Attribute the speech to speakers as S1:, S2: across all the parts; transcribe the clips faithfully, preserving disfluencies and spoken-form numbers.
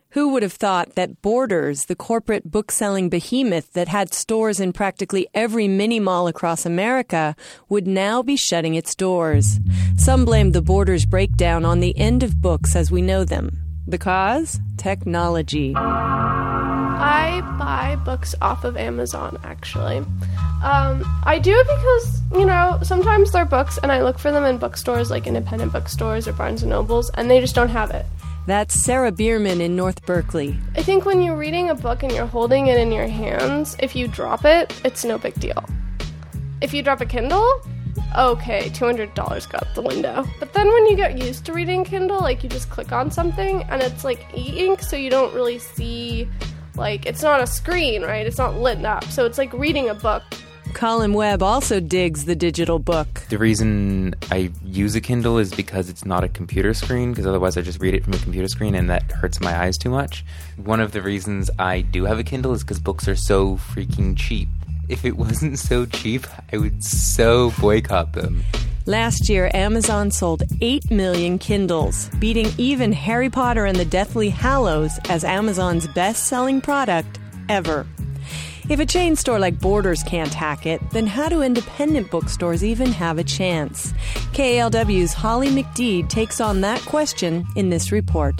S1: Who would have thought that Borders, the corporate book-selling behemoth that had stores in practically every mini-mall across America, would now be shutting its doors? Some blame the Borders breakdown on the end of books as we know them. The cause? Technology.
S2: I buy books off of Amazon, actually. Um, I do it because, you know, sometimes they're books and I look for them in bookstores like independent bookstores or Barnes and Nobles, and they just don't have it.
S1: That's Sarah Bierman in North Berkeley.
S2: I think when you're reading a book and you're holding it in your hands, if you drop it, it's no big deal. If you drop a Kindle, okay, two hundred dollars go out the window. But then when you get used to reading Kindle, like you just click on something and it's like e-ink, so you don't really see, like, it's not a screen, right? It's not lit up, so it's like reading a book.
S1: Colin Webb also digs the digital book.
S3: The reason I use a Kindle is because it's not a computer screen, because otherwise I just read it from a computer screen and that hurts my eyes too much. One of the reasons I do have a Kindle is because books are so freaking cheap. If it wasn't so cheap, I would so boycott them.
S1: Last year, Amazon sold eight million Kindles, beating even Harry Potter and the Deathly Hallows as Amazon's best-selling product ever. If a chain store like Borders can't hack it, then how do independent bookstores even have a chance? K A L W's Holly McDede takes on that question in this report.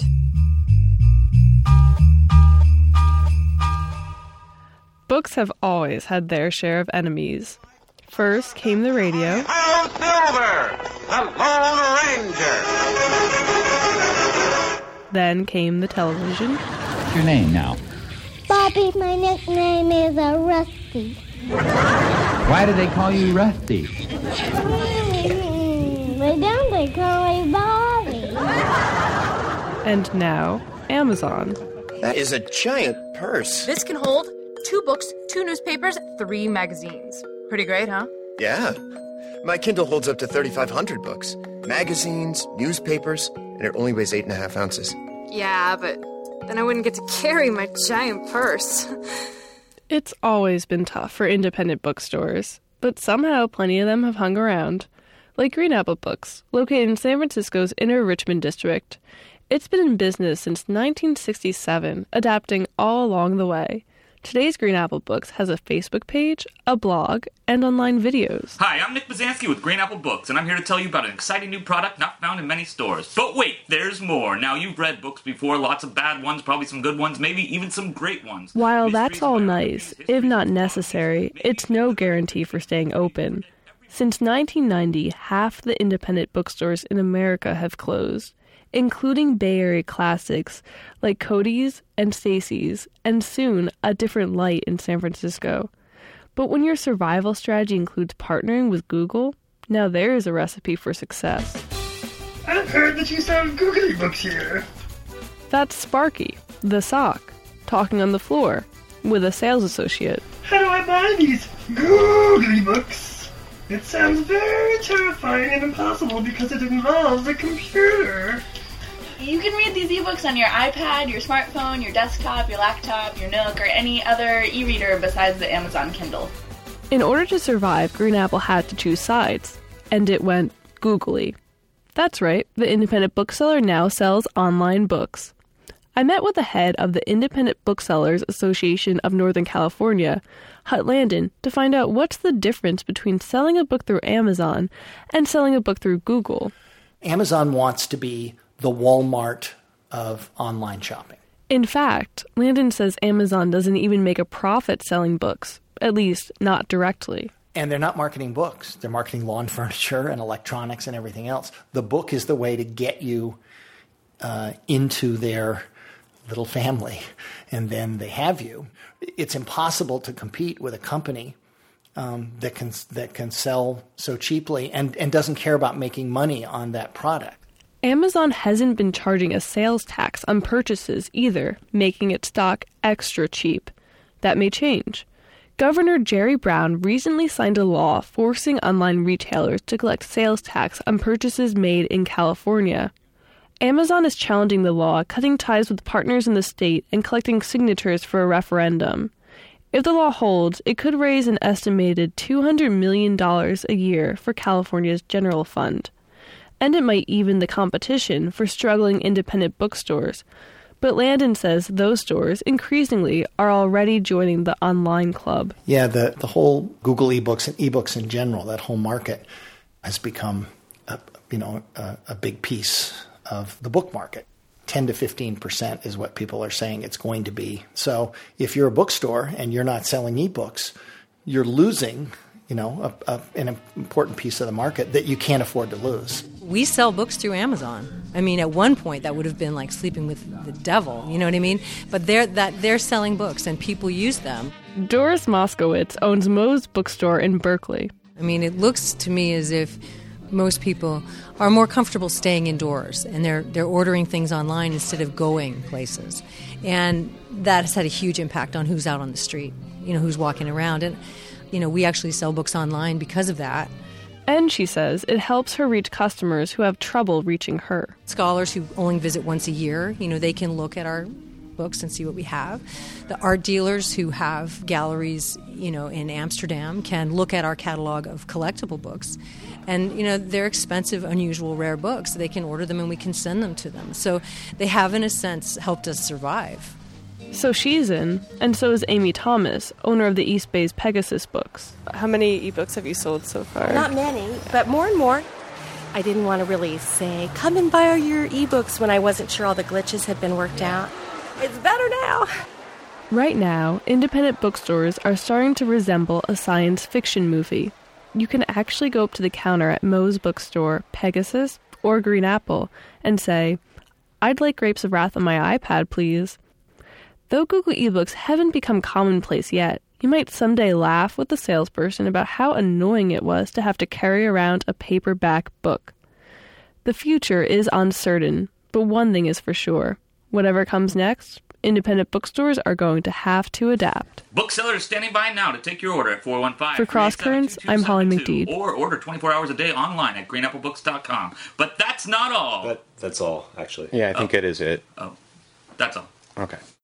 S4: Books have always had their share of enemies. First came the radio.
S5: Harold Silver, the Lone Ranger.
S4: Then came the television.
S6: What's your name now?
S7: Bobby, my nickname is a Rusty.
S6: Why do they call you Rusty?
S7: But don't they call me Bobby?
S4: And now, Amazon.
S8: That is a giant purse.
S9: This can hold two books, two newspapers, three magazines. Pretty great, huh?
S8: Yeah. My Kindle holds up to thirty-five hundred books. Magazines, newspapers, and it only weighs eight and a half ounces.
S9: Yeah, but then I wouldn't get to carry my giant purse.
S4: It's always been tough for independent bookstores, but somehow plenty of them have hung around. Like Green Apple Books, located in San Francisco's Inner Richmond district. It's been in business since nineteen sixty-seven, adapting all along the way. Today's Green Apple Books has a Facebook page, a blog, and online videos.
S10: Hi, I'm Nick Bazansky with Green Apple Books, and I'm here to tell you about an exciting new product not found in many stores. But wait, there's more. Now, you've read books before, lots of bad ones, probably some good ones, maybe even some great ones.
S4: While that's all nice, if not necessary, it's no guarantee for staying open. Since nineteen ninety, half the independent bookstores in America have closed, including Bay Area classics like Cody's and Stacy's, and soon A Different Light in San Francisco. But when your survival strategy includes partnering with Google, now there is a recipe for success.
S11: I've heard that you sell googly books here.
S4: That's Sparky, the sock, talking on the floor with a sales associate.
S11: How do I buy these googly books? It sounds very terrifying and impossible because it involves a computer.
S12: You can read these ebooks on your iPad, your smartphone, your desktop, your laptop, your Nook, or any other e-reader besides the Amazon Kindle.
S4: In order to survive, Green Apple had to choose sides, and it went googly. That's right, the independent bookseller now sells online books. I met with the head of the Independent Booksellers Association of Northern California, Hut Landon, to find out what's the difference between selling a book through Amazon and selling a book through Google.
S13: Amazon wants to be the Walmart of online shopping.
S4: In fact, Landon says Amazon doesn't even make a profit selling books, at least not directly.
S13: And they're not marketing books. They're marketing lawn furniture and electronics and everything else. The book is the way to get you uh, into their little family, and then they have you. It's impossible to compete with a company um, that can that can sell so cheaply and, and doesn't care about making money on that product.
S4: Amazon hasn't been charging a sales tax on purchases either, making its stock extra cheap. That may change. Governor Jerry Brown recently signed a law forcing online retailers to collect sales tax on purchases made in California. Amazon is challenging the law, cutting ties with partners in the state and collecting signatures for a referendum. If the law holds, it could raise an estimated two hundred million dollars a year for California's general fund. And it might even the competition for struggling independent bookstores. But Landon says those stores, increasingly, are already joining the online club.
S13: Yeah, the, the whole Google eBooks and eBooks in general, that whole market has become a, you know, a, a big piece of the book market. ten to fifteen percent is what people are saying it's going to be. So if you're a bookstore and you're not selling ebooks, you're losing, you know, a, a, an important piece of the market that you can't afford to lose.
S14: We sell books through Amazon. I mean, at one point that would have been like sleeping with the devil, you know what I mean? But they're that they're selling books and people use them.
S4: Doris Moskowitz owns Moe's Bookstore in Berkeley.
S14: I mean, it looks to me as if most people are more comfortable staying indoors and they're they're ordering things online instead of going places. And that has had a huge impact on who's out on the street, you know, who's walking around. And, you know, we actually sell books online because of that.
S4: And she says it helps her reach customers who have trouble reaching her.
S14: Scholars who only visit once a year, you know, they can look at our books and see what we have. The art dealers who have galleries, you know, in Amsterdam can look at our catalog of collectible books. And, you know, they're expensive, unusual, rare books. They can order them and we can send them to them. So they have, in a sense, helped us survive.
S4: So she's in, and so is Amy Thomas, owner of the East Bay's Pegasus Books.
S2: How many ebooks have you sold so far?
S15: Not many, but more and more. I didn't want to really say, come and buy your ebooks when I wasn't sure all the glitches had been worked out. It's better now.
S4: Right now, independent bookstores are starting to resemble a science fiction movie. You can actually go up to the counter at Moe's Bookstore, Pegasus, or Green Apple and say, I'd like Grapes of Wrath on my iPad, please. Though Google eBooks haven't become commonplace yet, you might someday laugh with the salesperson about how annoying it was to have to carry around a paperback book. The future is uncertain, but one thing is for sure. Whatever comes next, independent bookstores are going to have to adapt.
S10: Booksellers standing by now to take your order at four one five.
S4: For Cross Currents, I'm Holly McDede.
S10: Or order twenty-four hours a day online at green apple books dot com. But that's not all.
S16: That, that's all, actually.
S17: Yeah, I think
S10: oh.
S17: it is it.
S10: Oh, that's all.
S17: Okay.